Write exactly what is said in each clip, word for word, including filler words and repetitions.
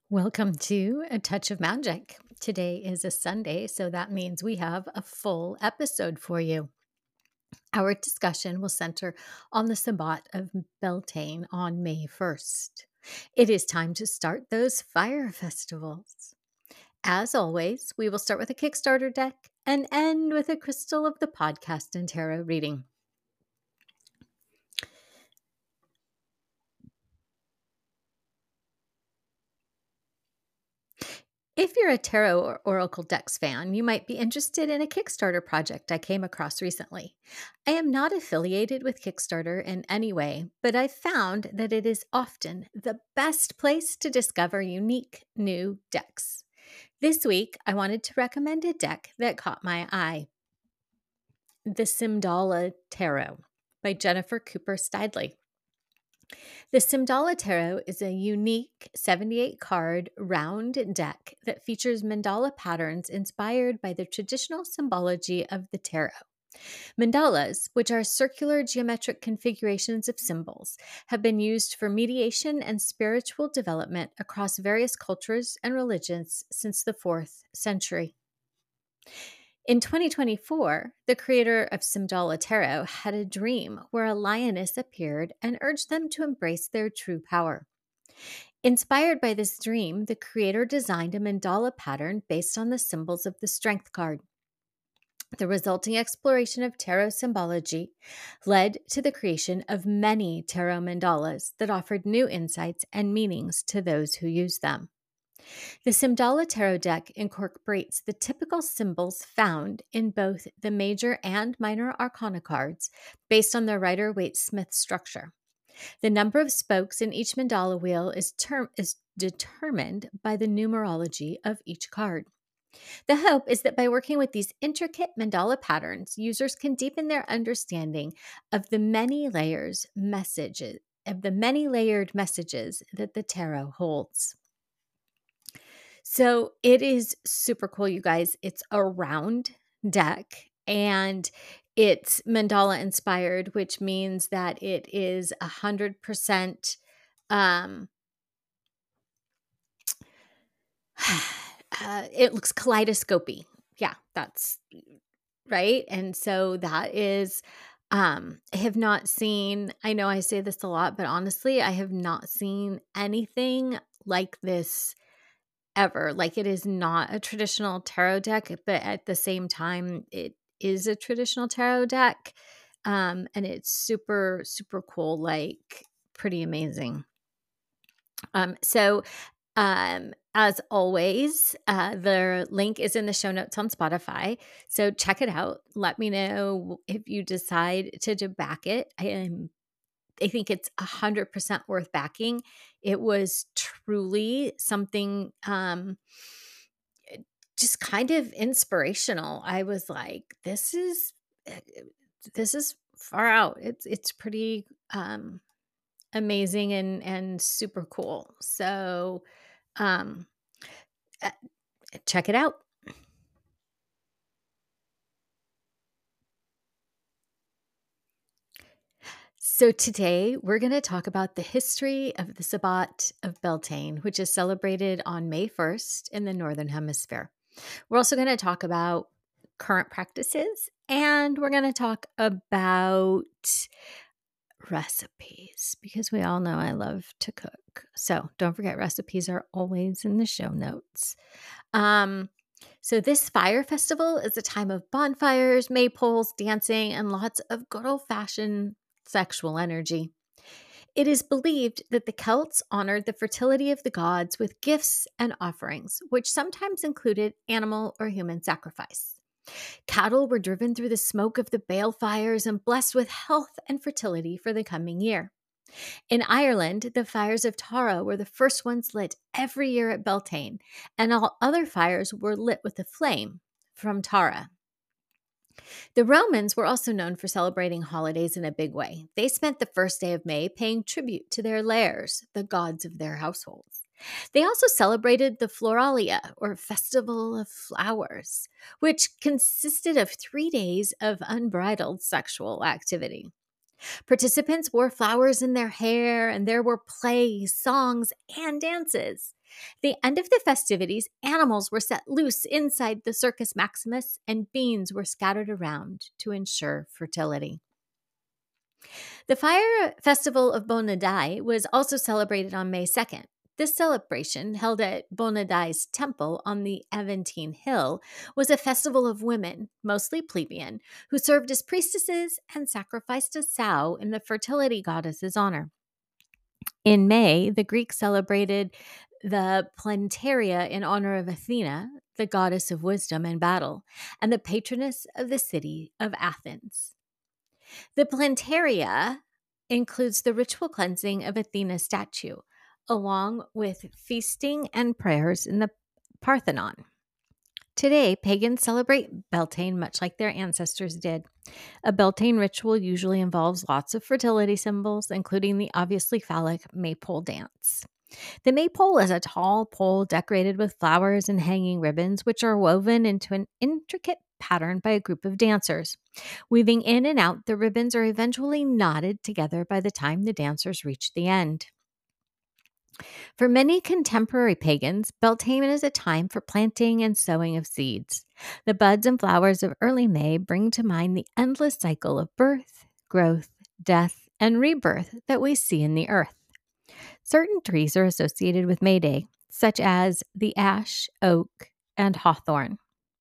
Welcome to A Touch of Magic. Today is a Sunday, so that means we have a full episode for you. Our discussion will center on the Sabbat of Beltane on May first. It is time to start those fire festivals. As always, we will start with a Kickstarter deck and end with a crystal of the podcast and tarot reading. If you're a tarot or oracle decks fan, you might be interested in a Kickstarter project I came across recently. I am not affiliated with Kickstarter in any way, but I've found that it is often the best place to discover unique new decks. This week, I wanted to recommend a deck that caught my eye: the Simdala Tarot by Jennifer Cooper Stidley. The Simdala Tarot is a unique seventy-eight card round deck that features mandala patterns inspired by the traditional symbology of the tarot. Mandalas, which are circular geometric configurations of symbols, have been used for mediation and spiritual development across various cultures and religions since the fourth century. In twenty twenty-four, the creator of Simdala Tarot had a dream where a lioness appeared and urged them to embrace their true power. Inspired by this dream, the creator designed a mandala pattern based on the symbols of the Strength card. The resulting exploration of tarot symbology led to the creation of many tarot mandalas that offered new insights and meanings to those who used them. The Simdala Tarot deck incorporates the typical symbols found in both the major and minor arcana cards based on the Rider-Waite-Smith structure. The number of spokes in each mandala wheel is, term- is determined by the numerology of each card. The hope is that by working with these intricate mandala patterns, users can deepen their understanding of the many layers messages of the many layered messages that the tarot holds. So it is super cool, you guys. It's a round deck and it's mandala inspired, which means that it is a hundred percent um uh, it looks kaleidoscopy. Yeah, that's right. And so that is um I have not seen, I know I say this a lot, but honestly, I have not seen anything like this ever. Like, it is not a traditional tarot deck, but at the same time, it is a traditional tarot deck. Um, and it's super, super cool, like pretty amazing. Um, so um, as always, uh, the link is in the show notes on Spotify. So check it out. Let me know if you decide to, to back it. I am I think it's one hundred percent worth backing. It was truly something um, just kind of inspirational. I was like, this is this is far out. It's it's pretty um, amazing and and super cool. So um, uh, check it out. So today we're going to talk about the history of the Sabbat of Beltane, which is celebrated on May first in the Northern Hemisphere. We're also going to talk about current practices, and we're going to talk about recipes because we all know I love to cook. So don't forget, recipes are always in the show notes. Um, so this fire festival is a time of bonfires, maypoles, dancing, and lots of good old-fashioned sexual energy. It is believed that the Celts honored the fertility of the gods with gifts and offerings, which sometimes included animal or human sacrifice. Cattle were driven through the smoke of the balefires and blessed with health and fertility for the coming year. In Ireland, the fires of Tara were the first ones lit every year at Beltane, and all other fires were lit with a flame from Tara. The Romans were also known for celebrating holidays in a big way. They spent the first day of May paying tribute to their lairs, the gods of their households. They also celebrated the Floralia, or Festival of Flowers, which consisted of three days of unbridled sexual activity. Participants wore flowers in their hair, and there were plays, songs, and dances. the end of the festivities, animals were set loose inside the Circus Maximus, and beans were scattered around to ensure fertility. The fire festival of Bonadai was also celebrated on May second. This celebration, held at Bonadai's temple on the Aventine Hill, was a festival of women, mostly plebeian, who served as priestesses and sacrificed a sow in the fertility goddess's honor. In May, the Greeks celebrated the Plantaria in honor of Athena, the goddess of wisdom and battle, and the patroness of the city of Athens. The Plantaria includes the ritual cleansing of Athena's statue, along with feasting and prayers in the Parthenon. Today, pagans celebrate Beltane much like their ancestors did. A Beltane ritual usually involves lots of fertility symbols, including the obviously phallic maypole dance. The maypole is a tall pole decorated with flowers and hanging ribbons, which are woven into an intricate pattern by a group of dancers. Weaving in and out, the ribbons are eventually knotted together by the time the dancers reach the end. For many contemporary pagans, Beltane is a time for planting and sowing of seeds. The buds and flowers of early May bring to mind the endless cycle of birth, growth, death, and rebirth that we see in the earth. Certain trees are associated with May Day, such as the ash, oak, and hawthorn.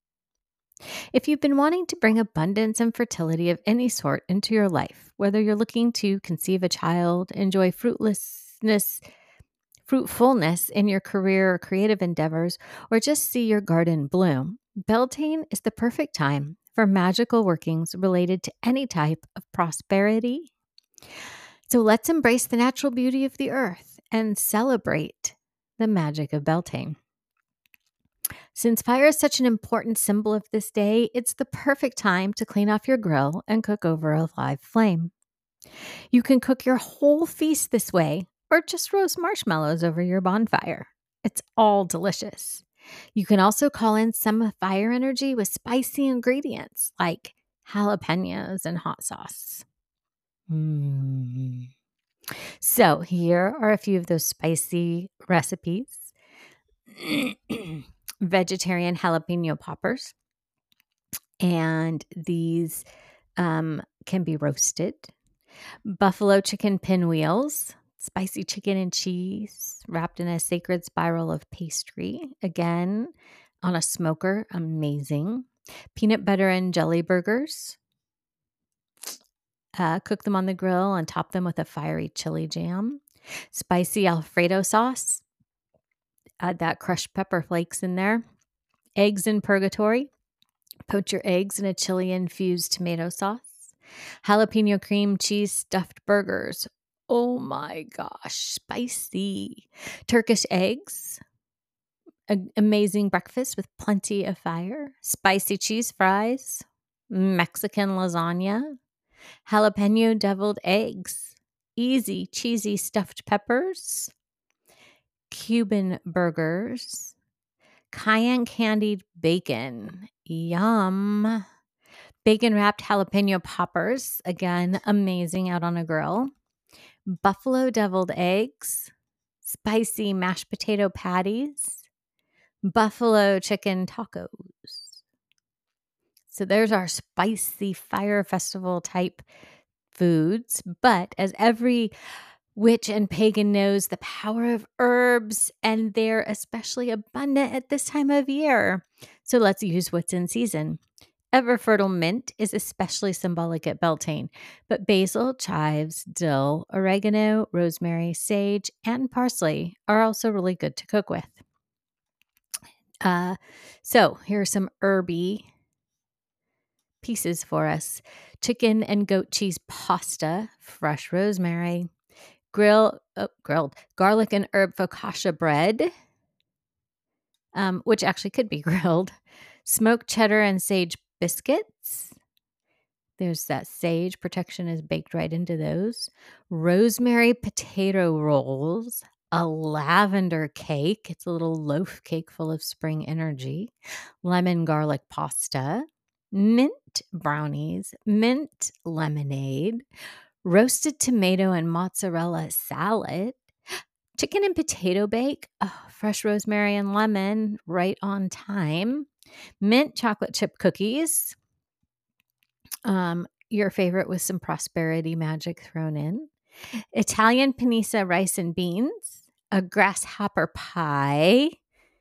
If you've been wanting to bring abundance and fertility of any sort into your life, whether you're looking to conceive a child, enjoy fruitlessness, fruitfulness in your career or creative endeavors, or just see your garden bloom, Beltane is the perfect time for magical workings related to any type of prosperity. So let's embrace the natural beauty of the earth and celebrate the magic of Beltane. Since fire is such an important symbol of this day, it's the perfect time to clean off your grill and cook over a live flame. You can cook your whole feast this way, or just roast marshmallows over your bonfire. It's all delicious. You can also call in some fire energy with spicy ingredients like jalapenos and hot sauce. Mm. So here are a few of those spicy recipes. Vegetarian jalapeno poppers. And these um, can be roasted. Buffalo chicken pinwheels. Spicy chicken and cheese wrapped in a sacred spiral of pastry. Again, on a smoker. Amazing. Peanut butter and jelly burgers. Uh, cook them on the grill and top them with a fiery chili jam. Spicy Alfredo sauce. Add that crushed pepper flakes in there. Eggs in purgatory. Poach your eggs in a chili-infused tomato sauce. Jalapeno cream cheese stuffed burgers. Oh my gosh, spicy. Turkish eggs. An amazing breakfast with plenty of fire. Spicy cheese fries. Mexican lasagna. Jalapeno deviled eggs. Easy cheesy stuffed peppers. Cuban burgers. Cayenne candied bacon. Yum. Bacon wrapped jalapeno poppers. Again, amazing out on a grill. Buffalo deviled eggs. Spicy mashed potato patties. Buffalo chicken tacos. So there's our spicy fire festival type foods. But as every witch and pagan knows, the power of herbs, and they're especially abundant at this time of year. So let's use what's in season. Ever fertile mint is especially symbolic at Beltane, but basil, chives, dill, oregano, rosemary, sage, and parsley are also really good to cook with. Uh, so here are some herby pieces for us. Chicken and goat cheese pasta, fresh rosemary, grill, oh, grilled garlic and herb focaccia bread, um, which actually could be grilled, smoked cheddar and sage biscuits. There's that sage protection is baked right into those. Rosemary potato rolls, a lavender cake. It's a little loaf cake full of spring energy. Lemon garlic pasta, mint brownies, mint lemonade, roasted tomato and mozzarella salad, Chicken and potato bake, oh, fresh rosemary and lemon, right on time. Mint chocolate chip cookies, um, your favorite with some prosperity magic thrown in. Italian panisa rice and beans, a grasshopper pie,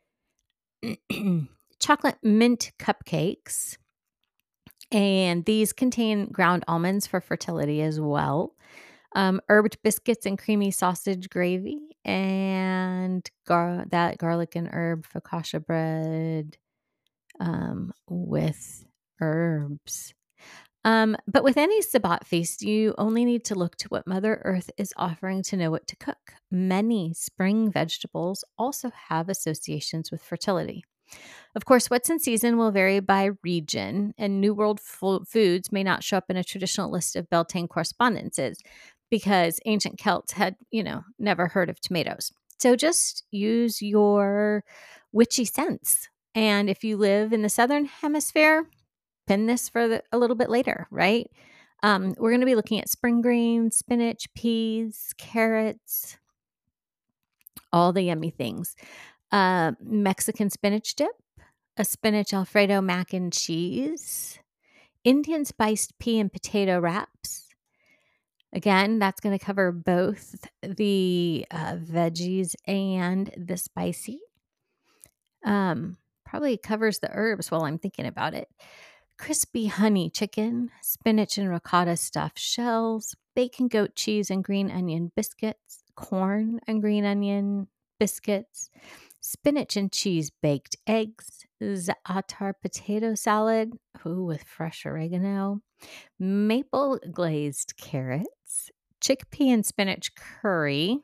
chocolate mint cupcakes, and these contain ground almonds for fertility as well. Um, herbed biscuits and creamy sausage gravy, and gar- that garlic and herb focaccia bread um, with herbs. Um, but with any Sabbat feast, you only need to look to what Mother Earth is offering to know what to cook. Many spring vegetables also have associations with fertility. Of course, what's in season will vary by region, and New World fo- foods may not show up in a traditional list of Beltane correspondences because ancient Celts had, you know, never heard of tomatoes. So just use your witchy sense. And if you live in the Southern Hemisphere, pin this for the, a little bit later, right? Um, we're going to be looking at spring greens, spinach, peas, carrots, all the yummy things. Uh, Mexican spinach dip, a spinach Alfredo mac and cheese, Indian spiced pea and potato wraps. Again, that's going to cover both the uh, veggies and the spicy. Um, probably covers the herbs while I'm thinking about it. Crispy honey chicken, spinach and ricotta stuffed shells, bacon goat cheese and green onion biscuits, corn and green onion biscuits, spinach and cheese baked eggs, za'atar potato salad, ooh, with fresh oregano, maple glazed carrots, chickpea and spinach curry,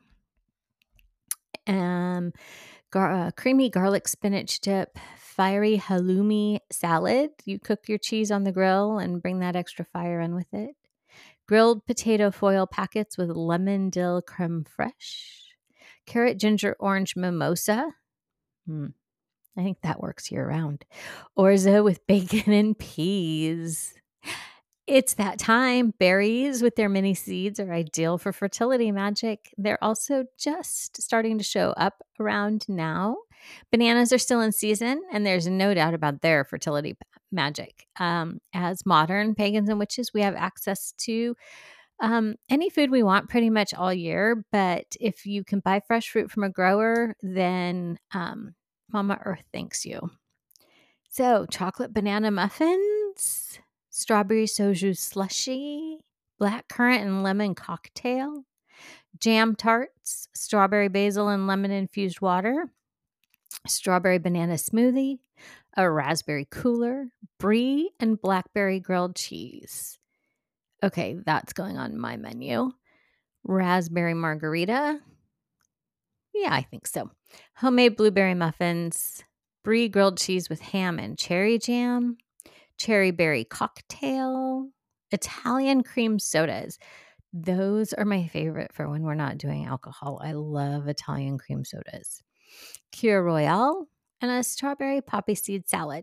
um, gar- uh, creamy garlic spinach dip, fiery halloumi salad. You cook your cheese on the grill and bring that extra fire in with it. Grilled potato foil packets with lemon dill creme fraiche. Carrot ginger orange mimosa. Hmm, I think that works year round. Orzo with bacon and peas. It's that time. Berries with their mini seeds are ideal for fertility magic. They're also just starting to show up around now. Bananas are still in season, and there's no doubt about their fertility p- magic. Um, as modern pagans and witches, we have access to um, any food we want pretty much all year. But if you can buy fresh fruit from a grower, then um, Mama Earth thanks you. So, chocolate banana muffins, strawberry soju slushy, black currant and lemon cocktail, jam tarts, strawberry basil and lemon infused water, strawberry banana smoothie, a raspberry cooler, brie, and blackberry grilled cheese. Okay, that's going on my menu. Raspberry margarita. Yeah, I think so. Homemade blueberry muffins, brie grilled cheese with ham and cherry jam, cherry berry cocktail, Italian cream sodas. Those are my favorite for when we're not doing alcohol. I love Italian cream sodas. Kir Royale and a strawberry poppy seed salad.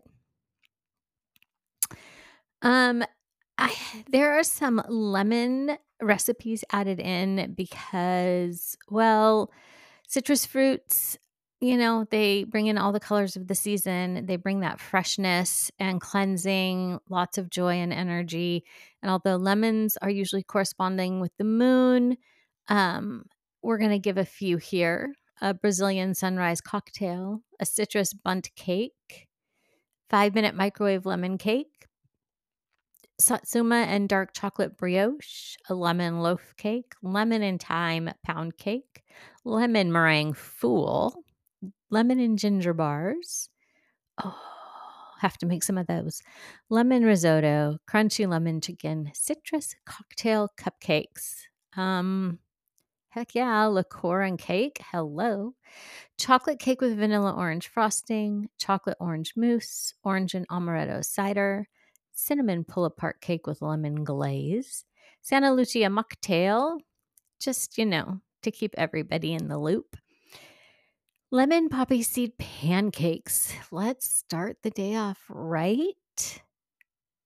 Um, I there are some lemon recipes added in because, well, citrus fruits, you know, they bring in all the colors of the season. They bring that freshness and cleansing, lots of joy and energy. And although lemons are usually corresponding with the moon, um, we're going to give a few here. A Brazilian sunrise cocktail, a citrus bundt cake, five minute microwave lemon cake, satsuma and dark chocolate brioche, a lemon loaf cake, lemon and thyme pound cake, lemon meringue fool, lemon and ginger bars. Oh, have to make some of those. Lemon risotto, crunchy lemon chicken, citrus cocktail cupcakes. Um, heck yeah, liqueur and cake. Hello. Chocolate cake with vanilla orange frosting, chocolate orange mousse, orange and amaretto cider, cinnamon pull apart cake with lemon glaze, Santa Lucia mocktail, just, you know, to keep everybody in the loop. Lemon poppy seed pancakes. Let's start the day off right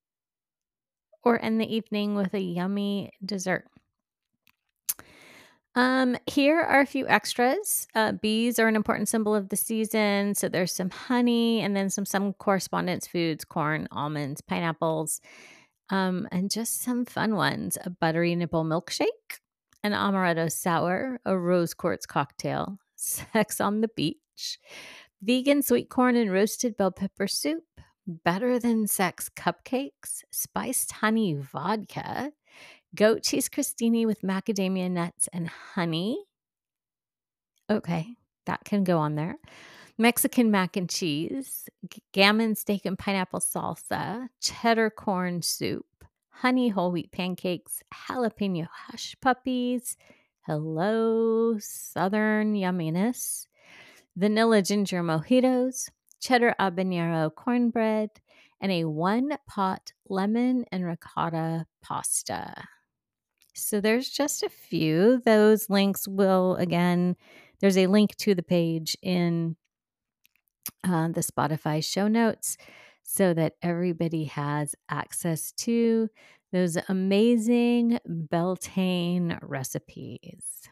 or end the evening with a yummy dessert. Um, here are a few extras. Uh, bees are an important symbol of the season. So there's some honey and then some some correspondence foods, corn, almonds, pineapples, um, and just some fun ones. A buttery nipple milkshake, an amaretto sour, a rose quartz cocktail, sex on the beach, vegan sweet corn and roasted bell pepper soup, better than sex cupcakes, spiced honey vodka, goat cheese crostini with macadamia nuts and honey. Okay, that can go on there. Mexican mac and cheese, g- gammon steak and pineapple salsa, cheddar corn soup, honey whole wheat pancakes, jalapeno hush puppies. Hello, southern yumminess. Vanilla ginger mojitos, cheddar habanero cornbread, and a one pot lemon and ricotta pasta. So there's just a few. Those links will, again, there's a link to the page in uh, the Spotify show notes so that everybody has access to those amazing Beltane recipes.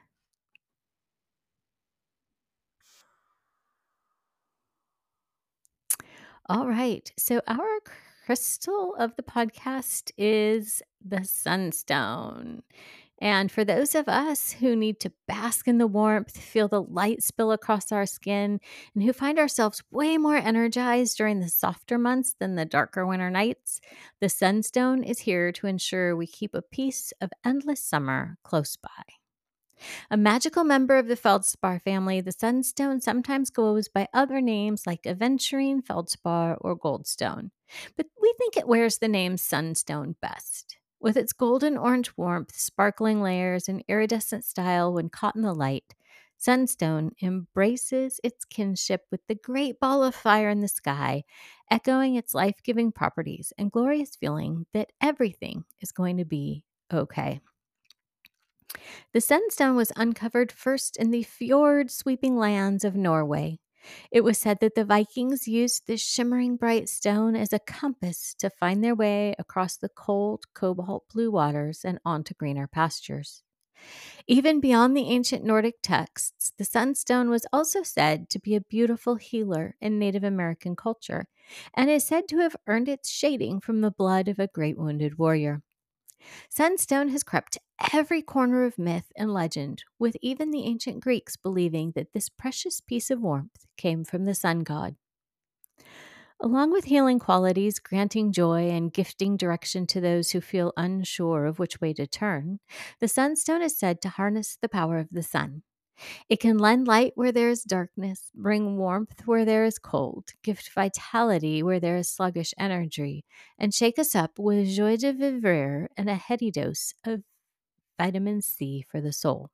All right. So our crystal of the podcast is the sunstone. And for those of us who need to bask in the warmth, feel the light spill across our skin, and who find ourselves way more energized during the softer months than the darker winter nights, the sunstone is here to ensure we keep a piece of endless summer close by. A magical member of the feldspar family, the sunstone sometimes goes by other names like aventurine, feldspar, or goldstone, but we think it wears the name sunstone best. With its golden orange warmth, sparkling layers, and iridescent style when caught in the light, sunstone embraces its kinship with the great ball of fire in the sky, echoing its life-giving properties and glorious feeling that everything is going to be okay. The sunstone was uncovered first in the fjord sweeping lands of Norway. It was said that the Vikings used this shimmering bright stone as a compass to find their way across the cold cobalt blue waters and onto greener pastures. Even beyond the ancient Nordic texts, the sunstone was also said to be a beautiful healer in Native American culture and is said to have earned its shading from the blood of a great wounded warrior. Sunstone has crept every corner of myth and legend, with even the ancient Greeks believing that this precious piece of warmth came from the sun god. Along with healing qualities, granting joy, and gifting direction to those who feel unsure of which way to turn, the sunstone is said to harness the power of the sun. It can lend light where there is darkness, bring warmth where there is cold, gift vitality where there is sluggish energy, and shake us up with joie de vivre and a heady dose of vitamin C for the soul.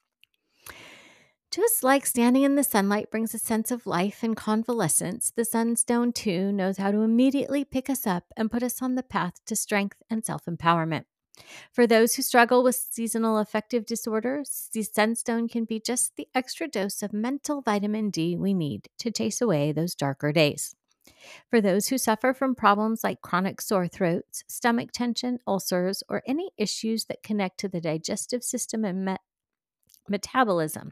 Just like standing in the sunlight brings a sense of life and convalescence, the sunstone too knows how to immediately pick us up and put us on the path to strength and self-empowerment. For those who struggle with seasonal affective disorders, the sunstone can be just the extra dose of mental vitamin D we need to chase away those darker days. For those who suffer from problems like chronic sore throats, stomach tension, ulcers, or any issues that connect to the digestive system and met- metabolism,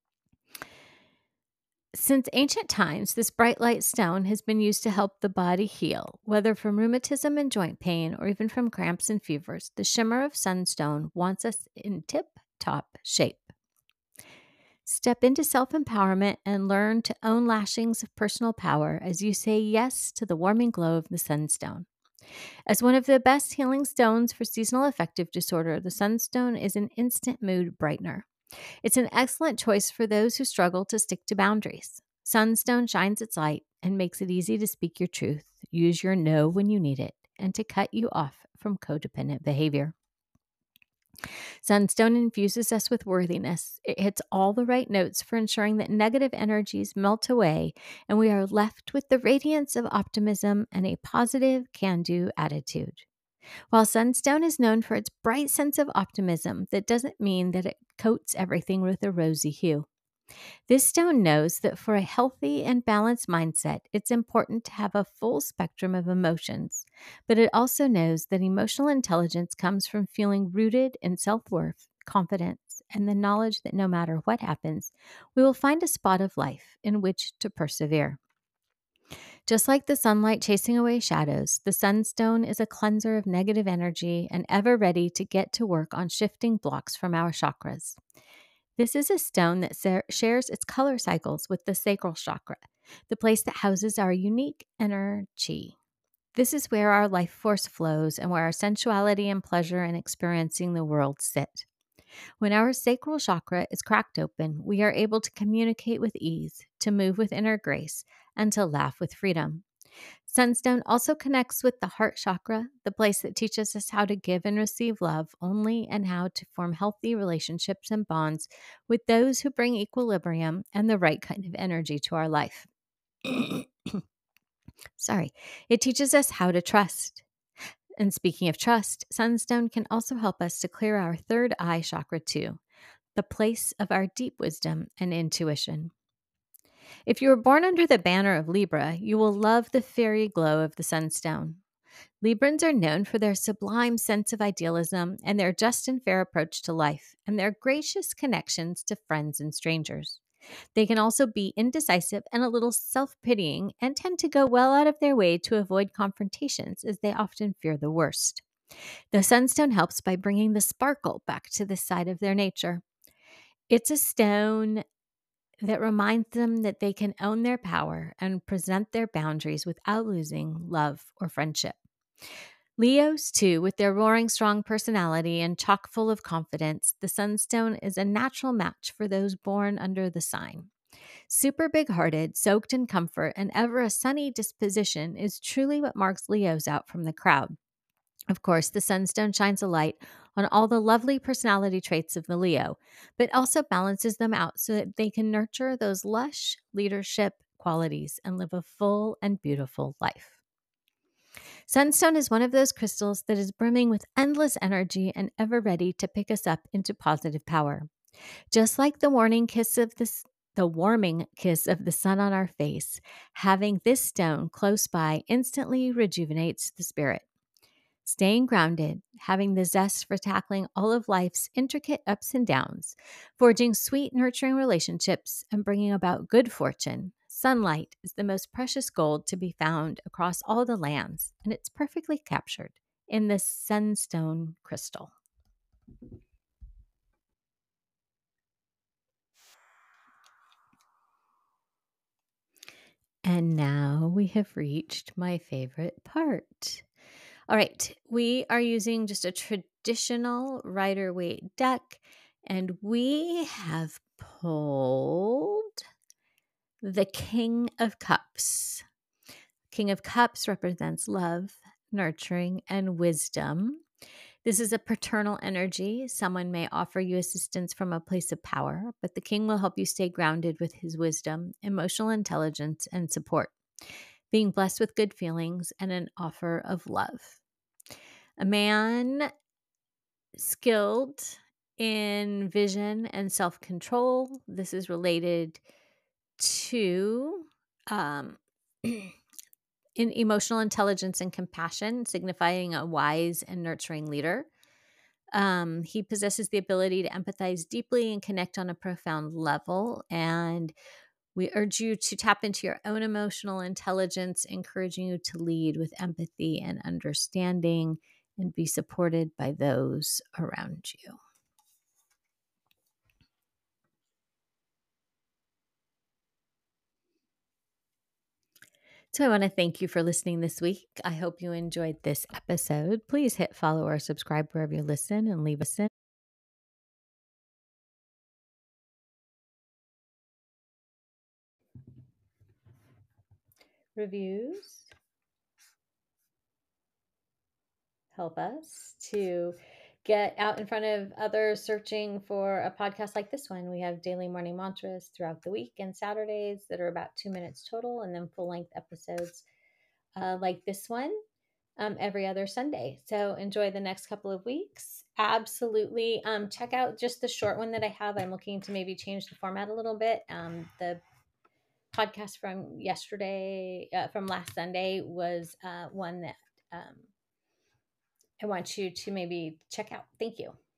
since ancient times, this bright light stone has been used to help the body heal, whether from rheumatism and joint pain or even from cramps and fevers. The shimmer of sunstone wants us in tip-top shape. Step into self-empowerment and learn to own lashings of personal power as you say yes to the warming glow of the sunstone. As one of the best healing stones for seasonal affective disorder, the sunstone is an instant mood brightener. It's an excellent choice for those who struggle to stick to boundaries. Sunstone shines its light and makes it easy to speak your truth, use your no when you need it, and to cut you off from codependent behavior. Sunstone infuses us with worthiness. It hits all the right notes for ensuring that negative energies melt away and we are left with the radiance of optimism and a positive can-do attitude. While sunstone is known for its bright sense of optimism, that doesn't mean that it coats everything with a rosy hue. This stone knows that for a healthy and balanced mindset, it's important to have a full spectrum of emotions, but it also knows that emotional intelligence comes from feeling rooted in self-worth, confidence, and the knowledge that no matter what happens, we will find a spot of life in which to persevere. Just like the sunlight chasing away shadows, the sunstone is a cleanser of negative energy and ever ready to get to work on shifting blocks from our chakras. This is a stone that sa- shares its color cycles with the sacral chakra, the place that houses our unique energy. This is where our life force flows and where our sensuality and pleasure in experiencing the world sit. When our sacral chakra is cracked open, we are able to communicate with ease, to move with inner grace, and to laugh with freedom. Sunstone also connects with the heart chakra, the place that teaches us how to give and receive love only and how to form healthy relationships and bonds with those who bring equilibrium and the right kind of energy to our life. Sorry. It teaches us how to trust. And speaking of trust, Sunstone can also help us to clear our third eye chakra too, the place of our deep wisdom and intuition. If you were born under the banner of Libra, you will love the fairy glow of the Sunstone. Librans are known for their sublime sense of idealism and their just and fair approach to life, and their gracious connections to friends and strangers. They can also be indecisive and a little self pitying and tend to go well out of their way to avoid confrontations as they often fear the worst. The Sunstone helps by bringing the sparkle back to this side of their nature. It's a stone that reminds them that they can own their power and present their boundaries without losing love or friendship. Leos, too, with their roaring strong personality and chock full of confidence, the Sunstone is a natural match for those born under the sign. Super big-hearted, soaked in comfort, and ever a sunny disposition is truly what marks Leos out from the crowd. Of course, the Sunstone shines a light on all the lovely personality traits of the Leo, but also balances them out so that they can nurture those lush leadership qualities and live a full and beautiful life. Sunstone is one of those crystals that is brimming with endless energy and ever ready to pick us up into positive power. Just like the warning kiss of the, the warming kiss of the sun on our face, having this stone close by instantly rejuvenates the spirit. Staying grounded, having the zest for tackling all of life's intricate ups and downs, forging sweet, nurturing relationships, and bringing about good fortune. Sunlight is the most precious gold to be found across all the lands, and it's perfectly captured in this sunstone crystal. And now we have reached my favorite part. All right, we are using just a traditional Rider-Waite deck, and we have pulled the King of Cups. King of Cups represents love, nurturing, and wisdom. This is a paternal energy. Someone may offer you assistance from a place of power, but the king will help you stay grounded with his wisdom, emotional intelligence, and support, being blessed with good feelings and an offer of love. A man skilled in vision and self-control. This is related to um, in emotional intelligence and compassion, signifying a wise and nurturing leader. Um, he possesses the ability to empathize deeply and connect on a profound level. And we urge you to tap into your own emotional intelligence, encouraging you to lead with empathy and understanding and be supported by those around you. So I want to thank you for listening this week. I hope you enjoyed this episode. Please hit follow or subscribe wherever you listen and leave us in. Reviews help us to get out in front of others searching for a podcast like this one. We have daily morning mantras throughout the week and Saturdays that are about two minutes total, and then full length episodes uh, like this one um, every other Sunday. So enjoy the next couple of weeks. Absolutely. Um, check out just the short one that I have. I'm looking to maybe change the format a little bit. Um, the podcast from yesterday, uh, from last Sunday, was uh, one that um, I want you to maybe check out. Thank you.